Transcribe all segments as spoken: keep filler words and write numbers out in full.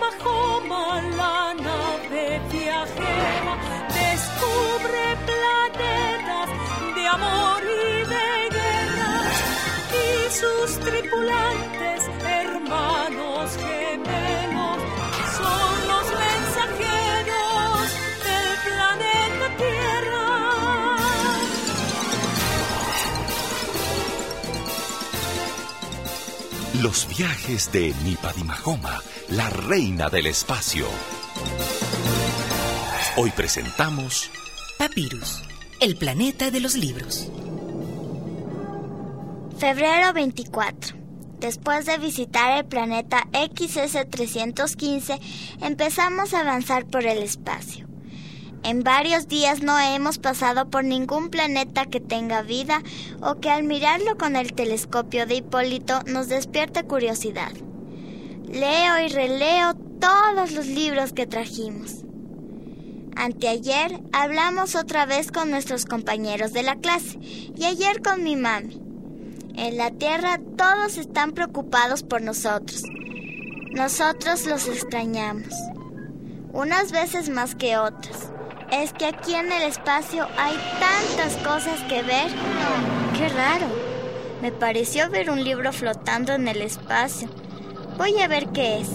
Mahoma, la nave viajera, descubre planetas de amor y de guerra, y sus tripulantes, hermanos gemelos, son los mensajeros del planeta Tierra. Los viajes de Nipadi Mahoma, la reina del espacio. Hoy presentamos Papyrus, el planeta de los libros. Febrero veinticuatro. Después de visitar el planeta X S trescientos quince, empezamos a avanzar por el espacio. En varios días no hemos pasado por ningún planeta que tenga vida o que al mirarlo con el telescopio de Hipólito nos despierte curiosidad. Leo y releo todos los libros que trajimos. Anteayer hablamos otra vez con nuestros compañeros de la clase y ayer con mi mami. En la Tierra todos están preocupados por nosotros. Nosotros los extrañamos, unas veces más que otras. Es que aquí en el espacio hay tantas cosas que ver. ¡Qué raro! Me pareció ver un libro flotando en el espacio. Voy a ver qué es.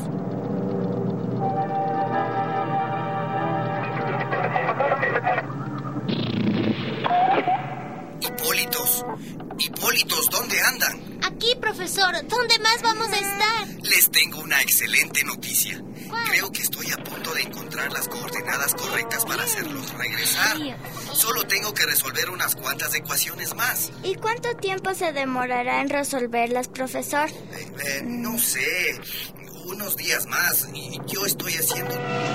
Hipólitos, Hipólitos, ¿dónde andan? Aquí, profesor. ¿Dónde más vamos a estar? Les tengo una excelente noticia. ¿Cuál? Creo que estoy a punto de encontrar las coordenadas correctas para hacerlos regresar. Solo tengo que resolver unas cuantas ecuaciones más. ¿Y cuánto tiempo se demorará en resolverlas, profesor? Eh, eh, no sé, unos días más. Y yo estoy haciendo...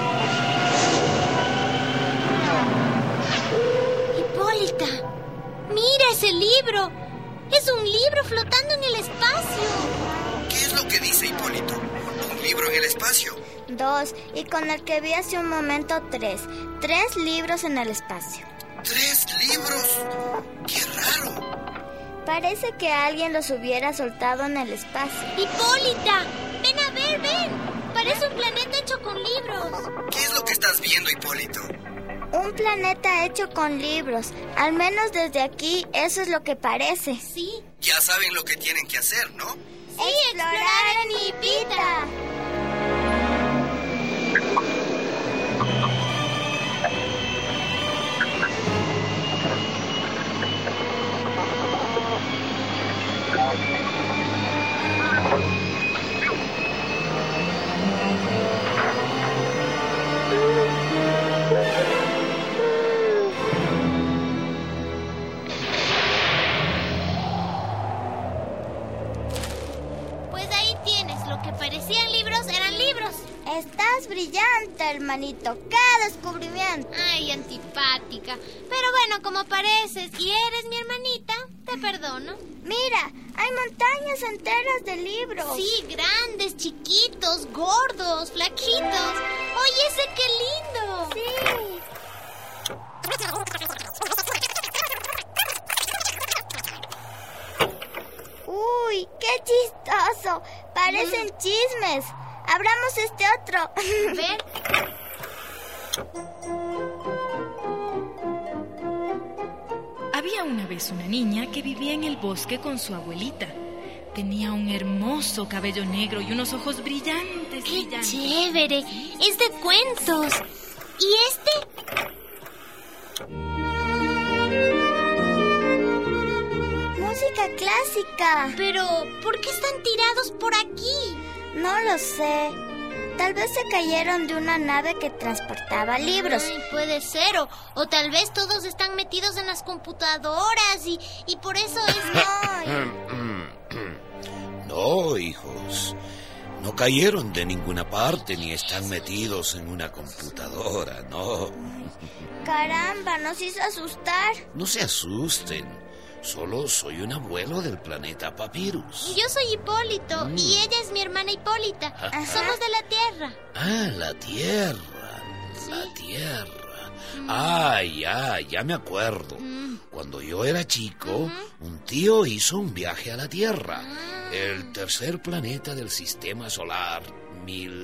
Hipólita, mira ese libro. Es un libro flotando en el espacio. ¿Qué es lo que dice Hipólito? ¿Un libro en el espacio? Dos, y con el que vi hace un momento tres. Tres libros en el espacio. ¿Tres libros? ¡Qué raro! Parece que alguien los hubiera soltado en el espacio. Hipólita, ven a ver, ven. Parece un planeta hecho con libros. ¿Qué es lo que estás viendo, Hipólito? Un planeta hecho con libros. Al menos desde aquí, eso es lo que parece. Sí. Ya saben lo que tienen que hacer, ¿no? Sí, explorar en Hipita. Parecían libros, eran libros. Estás brillante, hermanito. ¡Qué descubrimiento! Ay, antipática. Pero bueno, como pareces y eres mi hermanita, te perdono. Mira, hay montañas enteras de libros. Sí, grandes, chiquitos, gordos, flaquitos. Oye, ese qué lindo. Sí. Uy, qué chistoso. Parecen mm. chismes. Abramos este otro. A ver. Había una vez una niña que vivía en el bosque con su abuelita. Tenía un hermoso cabello negro y unos ojos brillantes, ¡Qué brillantes. chévere! Es de cuentos. ¿Y este? Música clásica. Pero, ¿por qué están tirados por aquí? No lo sé. Tal vez se cayeron de una nave que transportaba libros. Ay, puede ser, o, o tal vez todos están metidos en las computadoras y, y por eso es... No, no, hijos. No cayeron de ninguna parte ni están metidos en una computadora, no. Caramba, nos hizo asustar. No se asusten. Solo soy un abuelo del planeta Papyrus. Yo soy Hipólito mm. y ella es mi hermana Hipólita. Ajá. Somos de la Tierra. Ah, la Tierra. ¿Sí? La Tierra. Mm. Ah, ya, ya me acuerdo. Mm. Cuando yo era chico, uh-huh. un tío hizo un viaje a la Tierra. Ah. El tercer planeta del sistema solar. Mil...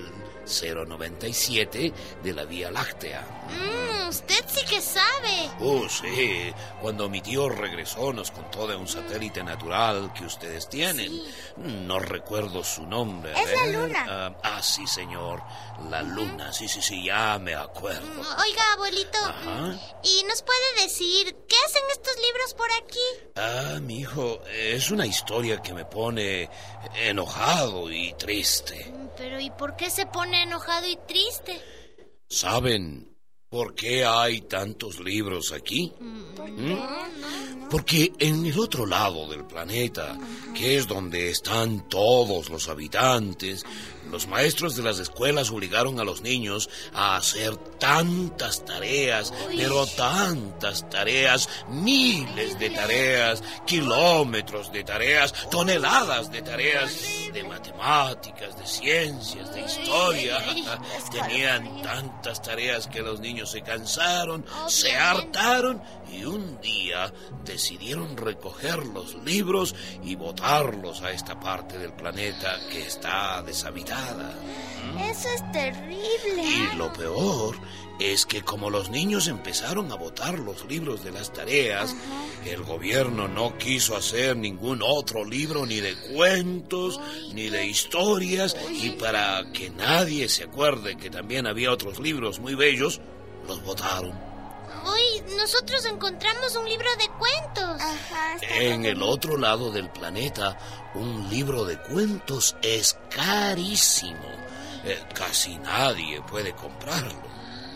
cero noventa y siete de la Vía Láctea. Mm, usted sí que sabe. Oh, sí. Cuando mi tío regresó nos contó de un satélite natural que ustedes tienen. Sí. No recuerdo su nombre. Es la Luna. Ah, ah, sí, señor. La Luna. Sí, sí, sí, ya me acuerdo. Oiga, abuelito. Ajá. ¿Y nos puede decir qué hacen estos libros por aquí? Ah, mi hijo, es una historia que me pone enojado y triste. Pero ¿y por qué se pone enojado y triste? ¿Saben por qué hay tantos libros aquí? Mm, no, no. Porque en el otro lado del planeta, que es donde están todos los habitantes, los maestros de las escuelas obligaron a los niños a hacer tantas tareas, Uy. pero tantas tareas, miles de tareas, kilómetros de tareas, toneladas de tareas, de matemáticas, de ciencias, de historia. Tenían tantas tareas que los niños se cansaron, se hartaron y un día decidieron recoger los libros y botarlos a esta parte del planeta que está deshabitada. Eso es terrible. Y lo peor es que como los niños empezaron a botar los libros de las tareas, Ajá. el gobierno no quiso hacer ningún otro libro ni de cuentos, Uy. ni de historias, Uy. y para que nadie se acuerde que también había otros libros muy bellos, los botaron. Hoy nosotros encontramos un libro de cuentos. Ajá, en el otro lado del planeta, un libro de cuentos es carísimo. Eh, casi nadie puede comprarlo.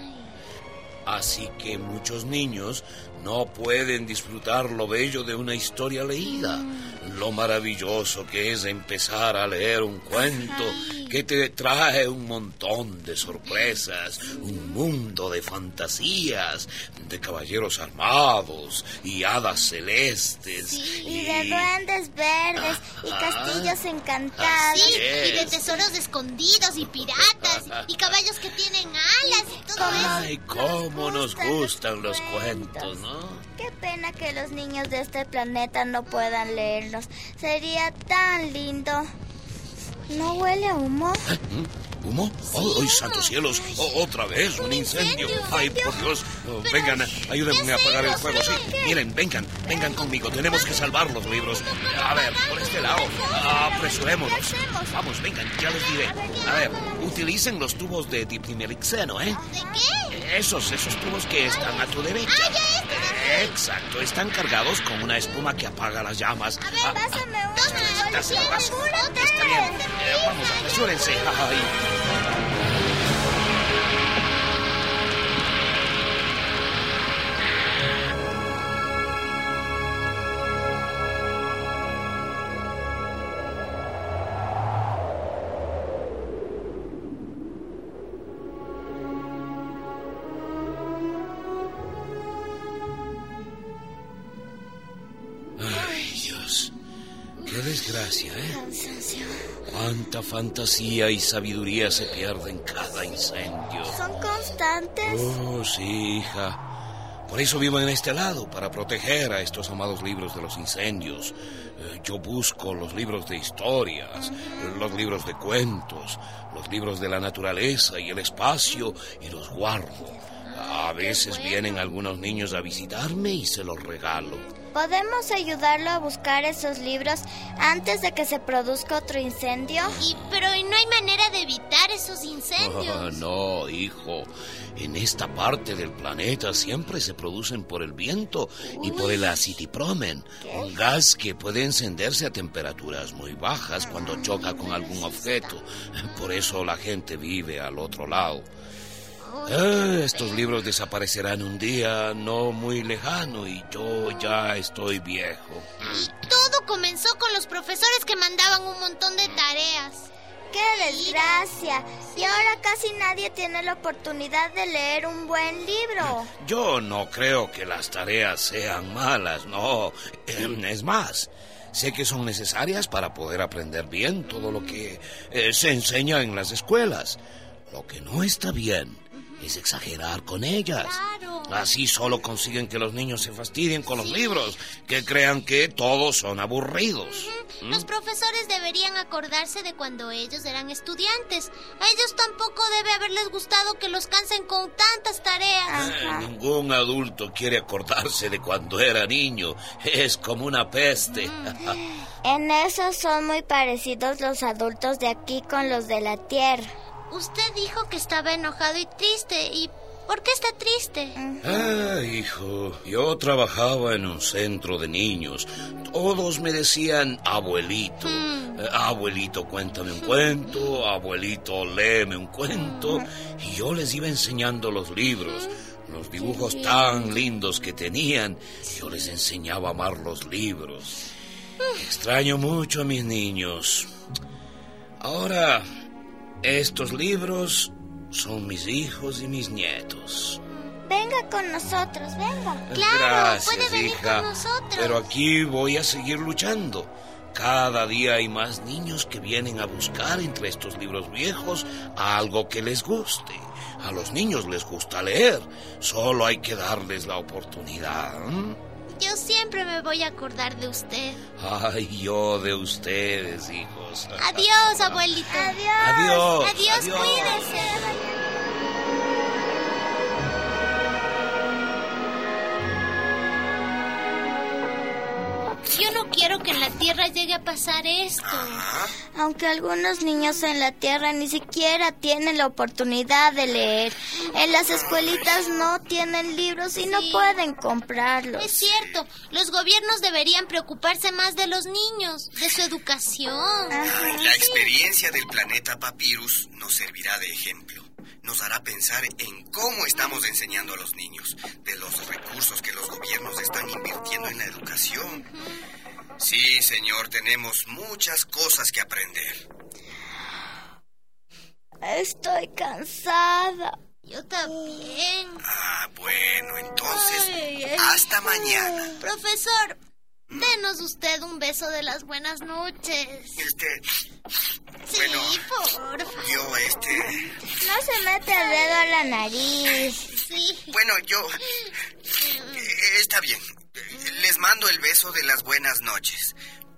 Así que muchos niños no pueden disfrutar lo bello de una historia leída. Mm. Lo maravilloso que es empezar a leer un cuento Ay. que te trae un montón de sorpresas, un mundo de fantasías, de caballeros armados y hadas celestes. Sí. Y... y de duendes verdes Ajá. y castillos encantados. Sí, y de tesoros escondidos y piratas y caballos que tienen alas y todo eso. Ay, cómo nos gustan, nos gustan los cuentos, cuentos, ¿no? Qué pena que los niños de este planeta no puedan leerlos. Sería tan lindo. ¿No huele a humo? ¿Eh? ¿Humo? Sí, ¡Oh, santos cielos! Oh, ¡Otra vez! ¡Un, un incendio! incendio! ¡Ay, por Dios! Oh, vengan, ayúdenme a apagar el fuego. Sí, miren, vengan, vengan conmigo. Tenemos que salvar los libros. A ver, por este lado. Apresurémonos. Vamos, vengan, ya les diré. A ver, utilicen los tubos de dipnimelixeno, ¿eh? ¿De qué? Esos, esos tubos que están a tu derecha. ¡Ah, ya está! Exacto, están cargados con una espuma que apaga las llamas. A ver, pásame ah, uno. Está bien, eh, vamos, apresúrense. Ay. Qué desgracia, ¿eh? Cansancio. Cuánta fantasía y sabiduría se pierde en cada incendio. ¿Son constantes? Oh, sí, hija. Por eso vivo en este lado, para proteger a estos amados libros de los incendios. Eh, yo busco los libros de historias, uh-huh. los libros de cuentos, los libros de la naturaleza y el espacio, y los guardo. A veces bueno. vienen algunos niños a visitarme y se los regalo. ¿Podemos ayudarlo a buscar esos libros antes de que se produzca otro incendio? Y, pero no hay manera de evitar esos incendios. Oh, no, hijo. En esta parte del planeta siempre se producen por el viento Uy. y por el acetipromen, un gas que puede encenderse a temperaturas muy bajas cuando choca con algún objeto. Por eso la gente vive al otro lado. Eh, estos libros desaparecerán un día no muy lejano y yo ya estoy viejo. Y todo comenzó con los profesores que mandaban un montón de tareas. ¡Qué desgracia! Y ahora casi nadie tiene la oportunidad de leer un buen libro. Yo no creo que las tareas sean malas, no. Es más, sé que son necesarias para poder aprender bien todo lo que eh, se enseña en las escuelas. Lo que no está bien es exagerar con ellas. Claro. Así solo consiguen que los niños se fastidien con los libros, que crean que todos son aburridos. ¿Mm? Los profesores deberían acordarse de cuando ellos eran estudiantes. A ellos tampoco debe haberles gustado que los cansen con tantas tareas. Eh, ningún adulto quiere acordarse de cuando era niño. Es como una peste. Mm. En eso son muy parecidos los adultos de aquí con los de la Tierra. Usted dijo que estaba enojado y triste. ¿Y por qué está triste? Ah, hijo, yo trabajaba en un centro de niños. Todos me decían abuelito. Mm. Eh, abuelito, cuéntame un cuento. Abuelito, léeme un cuento. Y yo les iba enseñando los libros, los dibujos tan lindos que tenían. Yo les enseñaba a amar los libros. Extraño mucho a mis niños. Ahora, estos libros son mis hijos y mis nietos. Venga con nosotros, venga. Claro, Gracias, puede venir hija, con nosotros. pero aquí voy a seguir luchando. Cada día hay más niños que vienen a buscar entre estos libros viejos algo que les guste. A los niños les gusta leer. Solo hay que darles la oportunidad. ¿eh? Yo siempre me voy a acordar de usted. Ay, yo de ustedes, hijos. Adiós, abuelito. Adiós. Adiós. Adiós, Adiós. cuídese. Yo no quiero que en la Tierra llegue a pasar esto. Aunque algunos niños en la Tierra ni siquiera tienen la oportunidad de leer. En las escuelitas no tienen libros y no Sí. pueden comprarlos. Es cierto, los gobiernos deberían preocuparse más de los niños, de su educación. Ajá. La experiencia del planeta Papyrus nos servirá de ejemplo. Nos hará pensar en cómo estamos enseñando a los niños, de los recursos que los gobiernos están invirtiendo en la educación. Sí, señor, tenemos muchas cosas que aprender. Estoy cansada. Yo también. Ah, bueno, entonces, Ay, ay. hasta mañana. Profesor, denos usted un beso de las buenas noches. Este, Sí, bueno, porfa. yo, este... No se mete el dedo a la nariz. Sí. Bueno, yo... eh, Está bien. Les mando el beso de las buenas noches.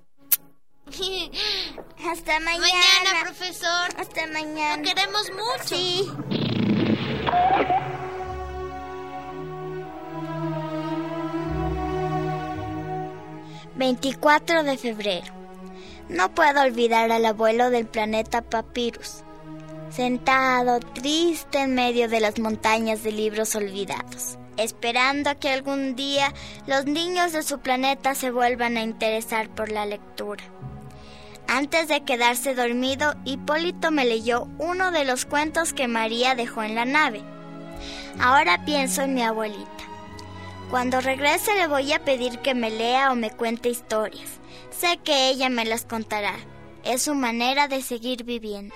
Hasta mañana. Mañana, profesor. Hasta Lo mañana. queremos mucho. Sí. veinticuatro de febrero. No puedo olvidar al abuelo del planeta Papyrus, sentado triste en medio de las montañas de libros olvidados, esperando a que algún día los niños de su planeta se vuelvan a interesar por la lectura. Antes de quedarse dormido, Hipólito me leyó uno de los cuentos que María dejó en la nave. Ahora pienso en mi abuelita. Cuando regrese le voy a pedir que me lea o me cuente historias. Sé que ella me las contará. Es su manera de seguir viviendo.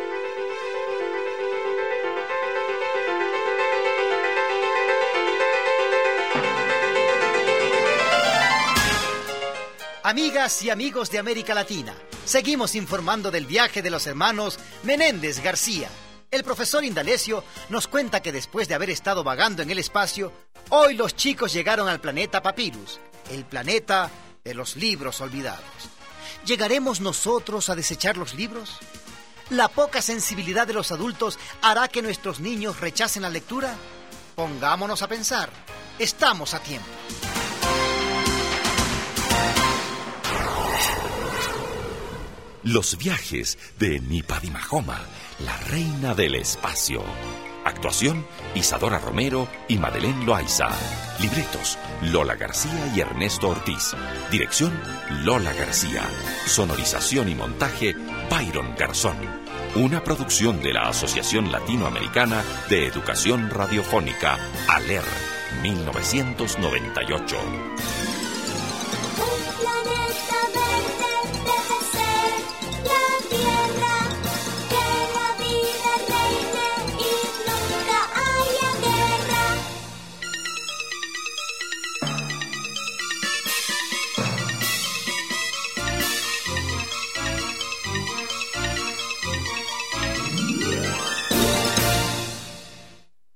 Amigas y amigos de América Latina, seguimos informando del viaje de los hermanos Menéndez García. El profesor Indalecio nos cuenta que después de haber estado vagando en el espacio, hoy los chicos llegaron al planeta Papyrus, el planeta de los libros olvidados. ¿Llegaremos nosotros a desechar los libros? ¿La poca sensibilidad de los adultos hará que nuestros niños rechacen la lectura? Pongámonos a pensar. Estamos a tiempo. Los viajes de Nipadi Mahoma, la reina del espacio. Actuación, Isadora Romero y Madeleine Loaiza. Libretos, Lola García y Ernesto Ortiz. Dirección, Lola García. Sonorización y montaje, Byron Garzón. Una producción de la Asociación Latinoamericana de Educación Radiofónica, ALER, mil novecientos noventa y ocho.